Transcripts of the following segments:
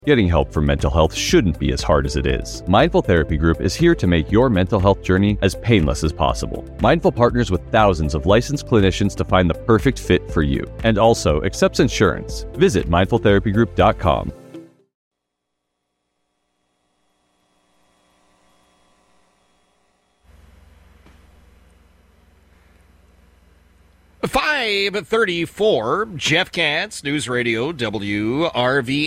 Getting help for mental health shouldn't be as hard as it is. Mindful Therapy Group is here to make your mental health journey as painless as possible. Mindful partners with thousands of licensed clinicians to find the perfect fit for you, and also accepts insurance. Visit mindfultherapygroup.com. .34, Jeff Katz, News Radio WRVA.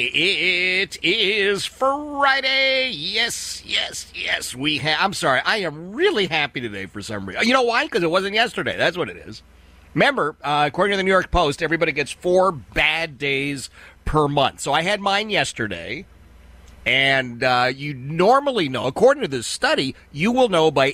It is Friday. Yes, I'm sorry. I am really happy today for some reason. You know why? Because it wasn't yesterday. That's what it is. Remember, according to the New York Post, everybody gets 4 bad days per month. So I had mine yesterday. And you normally know, according to this study, you will know by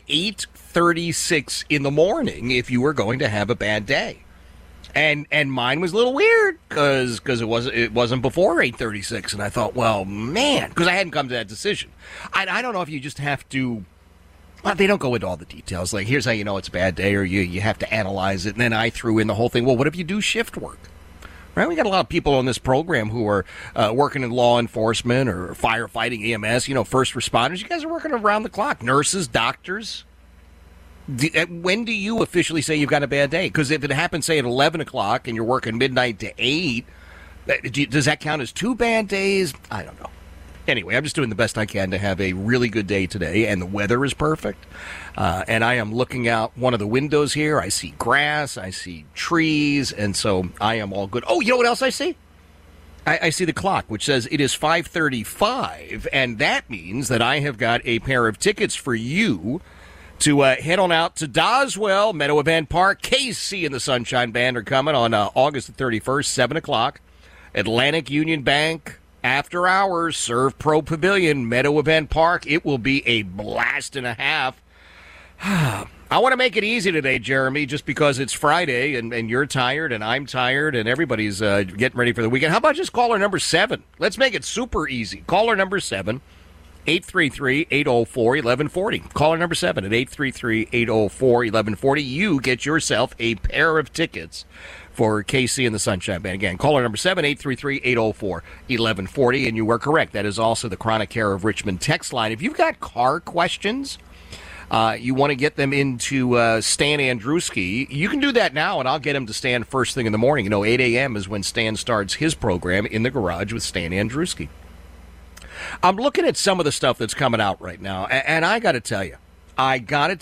8:36 in the morning if you were going to have a bad day. And mine was a little weird because it wasn't before 8:36, and I thought, well, man, because I hadn't come to that decision. I don't know if you just have to. Well, they don't go into all the details. Like, here's how you know it's a bad day, or you have to analyze it. And then I threw in the whole thing. Well, what if you do shift work? Right, we got a lot of people on this program who are working in law enforcement or firefighting, EMS, first responders. You guys are working around the clock. Nurses, doctors. When do you officially say you've got a bad day? Because if it happens, say, at 11 o'clock and you're working midnight to 8, does that count as 2 bad days? I don't know. Anyway, I'm just doing the best I can to have a really good day today, and the weather is perfect. And I am looking out one of the windows here. I see grass, I see trees, and so I am all good. Oh, you know what else I see? I see the clock, which says it is 5:35, and that means that I have got a pair of tickets for you to head on out to Doswell, Meadow Event Park. KC and the Sunshine Band are coming on August the 31st, 7 o'clock. Atlantic Union Bank. After hours, Serve Pro Pavilion, Meadow Event Park. It will be a blast and a half. I want to make it easy today, Jeremy, just because it's Friday and you're tired and I'm tired and everybody's getting ready for the weekend. How about just caller number 7? Let's make it super easy. Caller number 7, 833-804-1140. Caller number 7 at 833-804-1140. You get yourself a pair of tickets for KC and the Sunshine Band. Again, caller number 7, 833-804-1140. And you were correct. That is also the Chronic Care of Richmond text line. If you've got car questions, you want to get them into Stan Andruski, you can do that now, and I'll get him to Stan first thing in the morning. 8 a.m. is when Stan starts his program In the Garage with Stan Andruski. I'm looking at some of the stuff that's coming out right now, and I got to tell you, I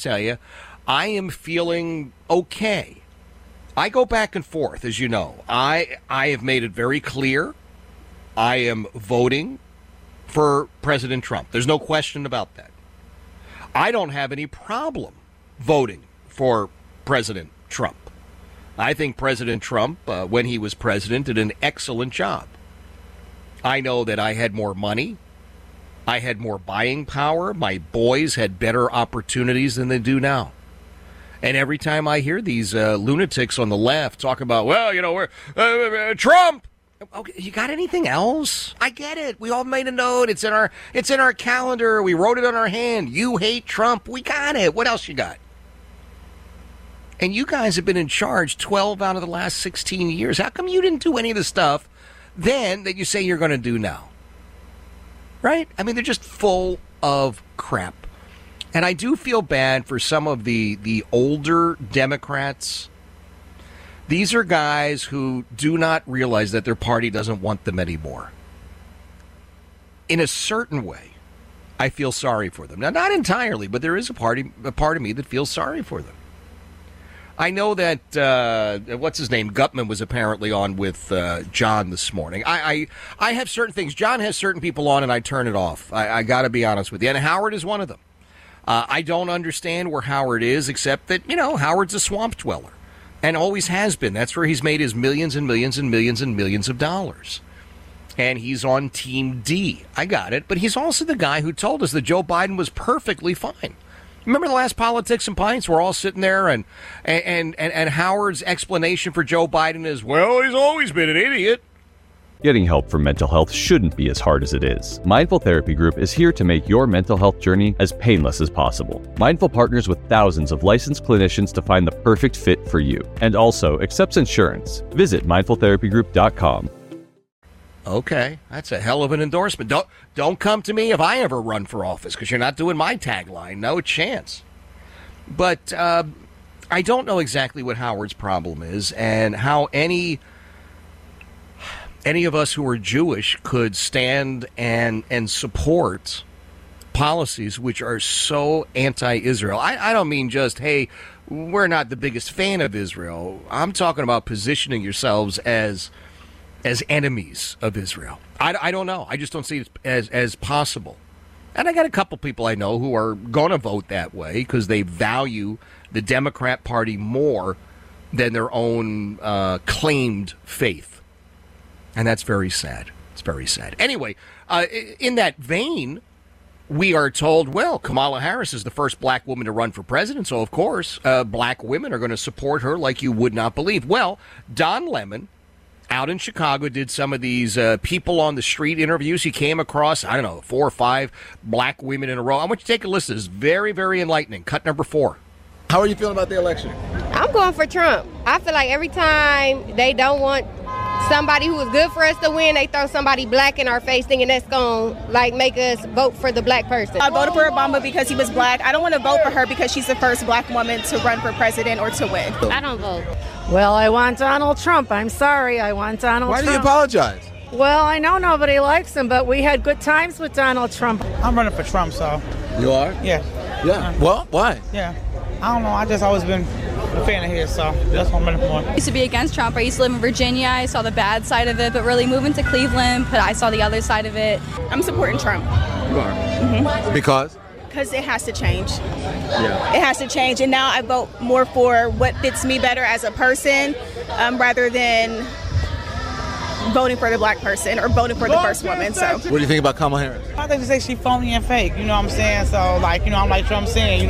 am feeling okay. I go back and forth, as you know. I have made it very clear I am voting for President Trump. There's no question about that. I don't have any problem voting for President Trump. I think President Trump, when he was president, did an excellent job. I know that I had more money. I had more buying power. My boys had better opportunities than they do now. And every time I hear these lunatics on the left talk about, we're Trump. Okay, you got anything else? I get it. We all made a note. It's in our calendar. We wrote it on our hand. You hate Trump. We got it. What else you got? And you guys have been in charge 12 out of the last 16 years. How come you didn't do any of the stuff then that you say you're going to do now? Right? I mean, they're just full of crap. And I do feel bad for some of the older Democrats. These are guys who do not realize that their party doesn't want them anymore. In a certain way, I feel sorry for them. Now, not entirely, but there is a part of me that feels sorry for them. I know that, what's his name, Gutman was apparently on with John this morning. I have certain things. John has certain people on, and I turn it off. I got to be honest with you. And Howard is one of them. I don't understand where Howard is, except that, Howard's a swamp dweller and always has been. That's where he's made his millions and millions and millions and millions of dollars. And he's on Team D. I got it. But he's also the guy who told us that Joe Biden was perfectly fine. Remember the last Politics and Pints? We're all sitting there, and Howard's explanation for Joe Biden is, well, he's always been an idiot. Getting help for mental health shouldn't be as hard as it is. Mindful Therapy Group is here to make your mental health journey as painless as possible. Mindful partners with thousands of licensed clinicians to find the perfect fit for you, and also accepts insurance. Visit mindfultherapygroup.com. Okay, that's a hell of an endorsement. Don't come to me if I ever run for office, because you're not doing my tagline. No chance. But I don't know exactly what Howard's problem is and how any of us who are Jewish could stand and support policies which are so anti-Israel. I don't mean just, hey, we're not the biggest fan of Israel. I'm talking about positioning yourselves as enemies of Israel. I don't know. I just don't see it as possible. And I got a couple people I know who are going to vote that way because they value the Democrat Party more than their own claimed faith. And that's very sad. It's very sad. Anyway, in that vein, we are told, well, Kamala Harris is the first black woman to run for president, so of course black women are going to support her like you would not believe. Well, Don Lemon out in Chicago did some of these people on the street interviews. He came across, 4 or 5 black women in a row. I want you to take a listen. It's very, very enlightening. Cut number 4. How are you feeling about the election? I'm going for Trump. I feel like every time they don't want somebody who is good for us to win, they throw somebody black in our face thinking that's going to make us vote for the black person. I voted for Obama because he was black. I don't want to vote for her because she's the first black woman to run for president or to win. I don't vote. Well, I want Donald Trump. I'm sorry. I want Donald Trump. Why do you apologize? Well, I know nobody likes him, but we had good times with Donald Trump. I'm running for Trump, so. You are? Yeah. Yeah. Well, why? Yeah. I don't know. I just always been a fan of his, so that's what I'm running for. I used to be against Trump. I used to live in Virginia. I saw the bad side of it, but really moving to Cleveland, but I saw the other side of it. I'm supporting Trump. You are? Mm-hmm. Because it has to change. Yeah. It has to change, and now I vote more for what fits me better as a person rather than voting for the black person or voting for the first woman. So, what do you think about Kamala Harris? I think they say she phony and fake, you know what I'm saying? So, I'm like Trump saying,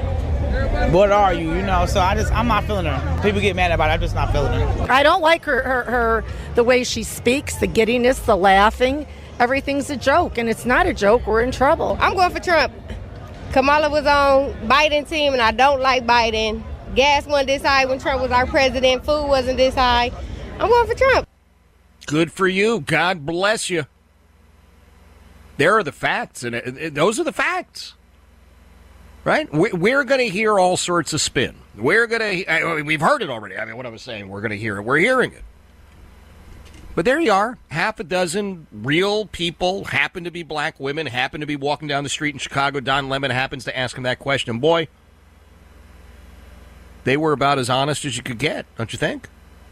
what are you, So I'm not feeling her. People get mad about it. I'm just not feeling her. I don't like her the way she speaks, the giddiness, the laughing. Everything's a joke, and it's not a joke. We're in trouble. I'm going for Trump. Kamala was on Biden's team, and I don't like Biden. Gas wasn't this high when Trump was our president. Food wasn't this high. I'm going for Trump. Good for you. God bless you. There are the facts, and those are the facts. Right? We're going to hear all sorts of spin. We've heard it already. What I was saying, we're going to hear it. We're hearing it. But there you are. Half a dozen real people, happen to be black women, happen to be walking down the street in Chicago. Don Lemon happens to ask him that question. And boy, they were about as honest as you could get, don't you think?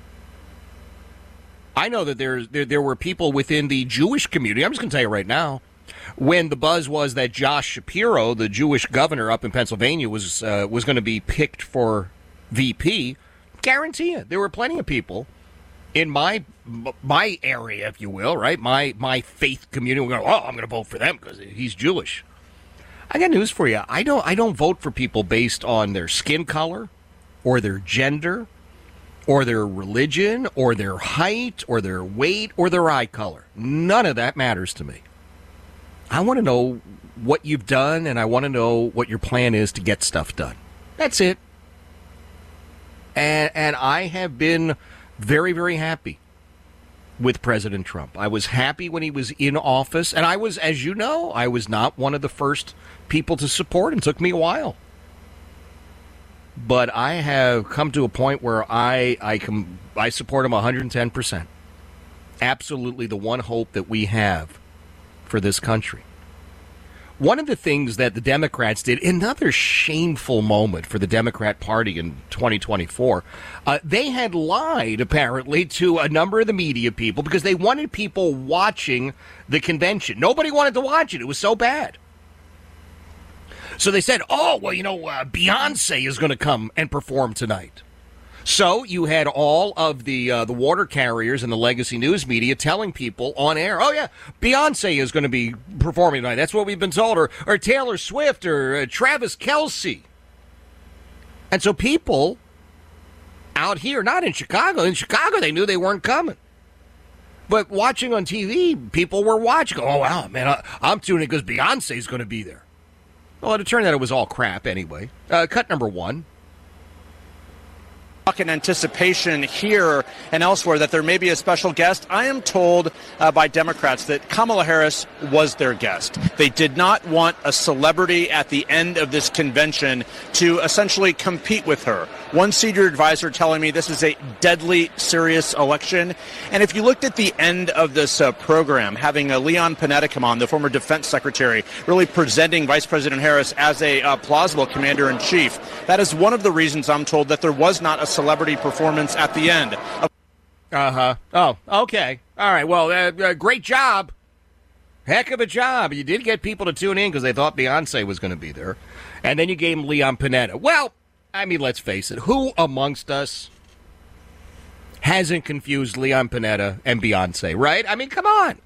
I know that there were people within the Jewish community. I'm just going to tell you right now, when the buzz was that Josh Shapiro, the Jewish governor up in Pennsylvania, was going to be picked for VP, guarantee you there were plenty of people in my area, if you will, right? My faith community. We're going, I'm going to vote for them because he's Jewish. I got news for you. I don't vote for people based on their skin color or their gender or their religion or their height or their weight or their eye color. None of that matters to me. I want to know what you've done, and I want to know what your plan is to get stuff done. That's it. And I have been very, very happy with President Trump. I was happy when he was in office, and I was, as you know, I was not one of the first people to support him. It took me a while. But I have come to a point where I support him 110%. Absolutely the one hope that we have for this country. One of the things that the Democrats did, another shameful moment for the Democrat Party in 2024, they had lied, apparently, to a number of the media people because they wanted people watching the convention. Nobody wanted to watch it. It was so bad. So they said, Beyonce is going to come and perform tonight. So you had all of the water carriers and the legacy news media telling people on air, oh, yeah, Beyonce is going to be performing tonight. That's what we've been told. Or Taylor Swift or Travis Kelce. And so people out here, not in Chicago they knew they weren't coming. But watching on TV, people were watching. Oh, wow, man, I'm tuning in because Beyonce's going to be there. Well, it turned out it was all crap anyway. Cut number 1. In anticipation here and elsewhere that there may be a special guest, I am told by Democrats that Kamala Harris was their guest. They did not want a celebrity at the end of this convention to essentially compete with her. One senior advisor telling me this is a deadly serious election. And if you looked at the end of this program, having Leon Panetta come on, the former defense secretary, really presenting Vice President Harris as a plausible commander-in-chief, that is one of the reasons I'm told that there was not a celebrity performance at the end. Oh, okay. All right. Well, great job. Heck of a job. You did get people to tune in because they thought Beyonce was going to be there. And then you gave them Leon Panetta. Well, I mean, let's face it. Who amongst us hasn't confused Leon Panetta and Beyonce, right? I mean, come on.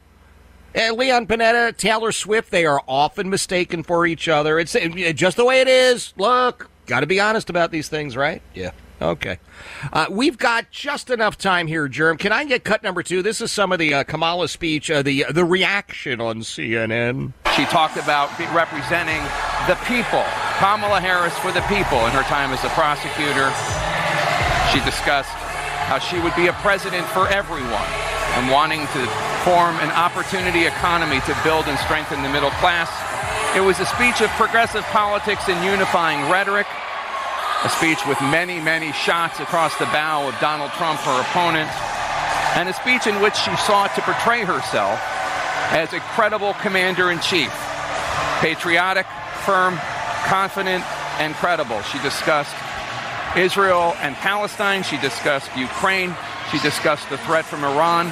Leon Panetta, Taylor Swift, they are often mistaken for each other. It's just the way it is. Look, got to be honest about these things, right? Yeah. Okay. We've got just enough time here, Germ. Can I get cut number 2? This is some of the Kamala speech, the reaction on CNN. She talked about representing the people, Kamala Harris for the people in her time as a prosecutor. She discussed how she would be a president for everyone and wanting to form an opportunity economy to build and strengthen the middle class. It was a speech of progressive politics and unifying rhetoric. A speech with many, many shots across the bow of Donald Trump, her opponent, and a speech in which she sought to portray herself as a credible commander-in-chief, patriotic, firm, confident, and credible. She discussed Israel and Palestine. She discussed Ukraine. She discussed the threat from Iran.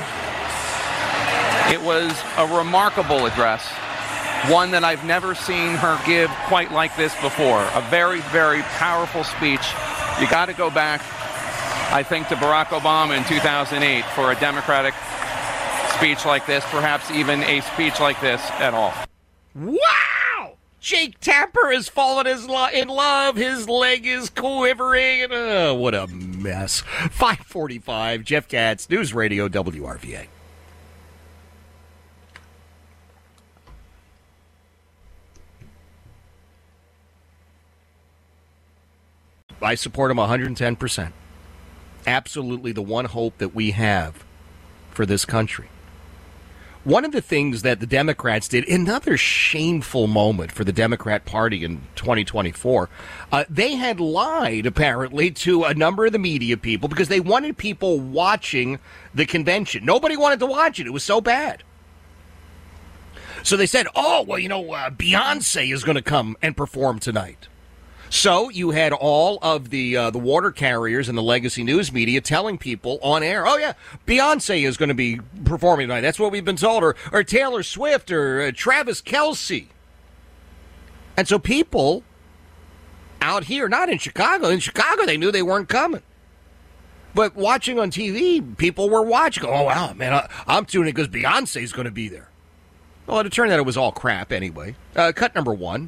It was a remarkable address, one that I've never seen her give quite like this before. A very, very powerful speech. You got to go back, I think, to Barack Obama in 2008 for a Democratic speech like this, perhaps even a speech like this at all. Wow! Jake Tapper has fallen in love. His leg is quivering. What a mess. 5:45, Jeff Katz, News Radio WRVA. I support him 110%. Absolutely the one hope that we have for this country. One of the things that the Democrats did, another shameful moment for the Democrat Party in 2024, they had lied, apparently, to a number of the media people because they wanted people watching the convention. Nobody wanted to watch it. It was so bad. So they said, Beyonce is going to come and perform tonight. So you had all of the water carriers and the legacy news media telling people on air, oh, yeah, Beyonce is going to be performing tonight. That's what we've been told. Or Taylor Swift or Travis Kelce. And so people out here, not in Chicago they knew they weren't coming. But watching on TV, people were watching. Oh, wow, man, I'm tuning in because Beyonce's going to be there. Well, it turned out it was all crap anyway. Cut number 1.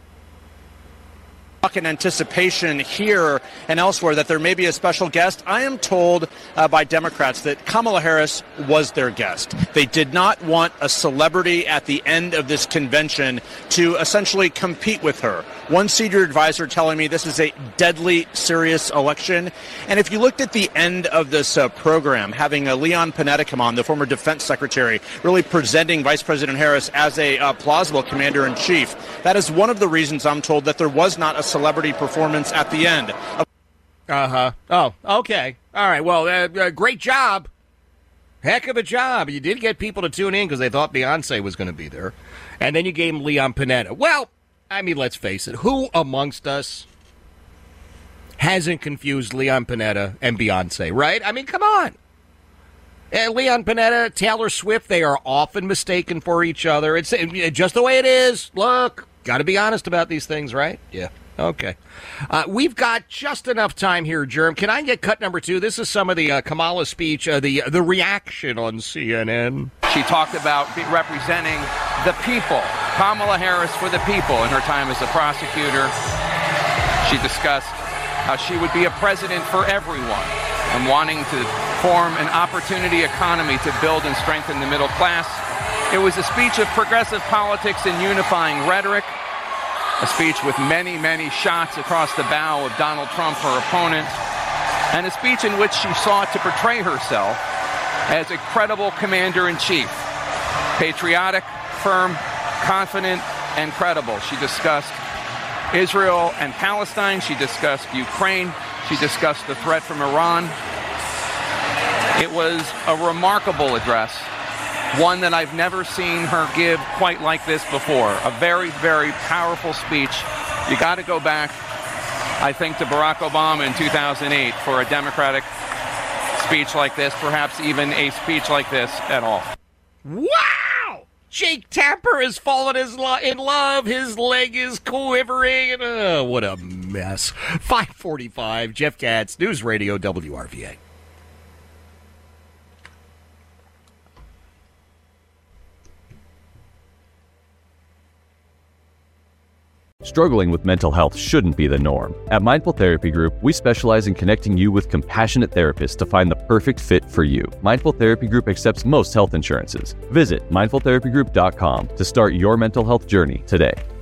In anticipation here and elsewhere that there may be a special guest, I am told by Democrats that Kamala Harris was their guest. They did not want a celebrity at the end of this convention to essentially compete with her. One senior advisor telling me this is a deadly serious election. And if you looked at the end of this program, having Leon Panetta come on, the former defense secretary, really presenting Vice President Harris as a plausible commander-in-chief, that is one of the reasons I'm told that there was not a celebrity performance at the end. Oh, okay. All right. Well, great job. Heck of a job. You did get people to tune in because they thought Beyonce was going to be there. And then you gave them Leon Panetta. Well, I mean, let's face it. Who amongst us hasn't confused Leon Panetta and Beyonce, right? I mean, come on. Leon Panetta, Taylor Swift, they are often mistaken for each other. It's just the way it is. Look, got to be honest about these things, right? Yeah. Okay. We've got just enough time here, Germ. Can I get cut number 2? This is some of the Kamala speech, the reaction on CNN. She talked about representing the people, Kamala Harris for the people in her time as a prosecutor. She discussed how she would be a president for everyone and wanting to form an opportunity economy to build and strengthen the middle class. It was a speech of progressive politics and unifying rhetoric. A speech with many, many shots across the bow of Donald Trump, her opponent, and a speech in which she sought to portray herself as a credible commander-in-chief, patriotic, firm, confident, and credible. She discussed Israel and Palestine. She discussed Ukraine. She discussed the threat from Iran. It was a remarkable address, one that I've never seen her give quite like this before. A very, very powerful speech. You got to go back, I think, to Barack Obama in 2008 for a Democratic speech like this, perhaps even a speech like this at all. Wow! Jake Tapper has fallen in love. His leg is quivering. What a mess. 5:45, Jeff Katz, News Radio WRVA. Struggling with mental health shouldn't be the norm. At Mindful Therapy Group, we specialize in connecting you with compassionate therapists to find the perfect fit for you. Mindful Therapy Group accepts most health insurances. Visit mindfultherapygroup.com to start your mental health journey today.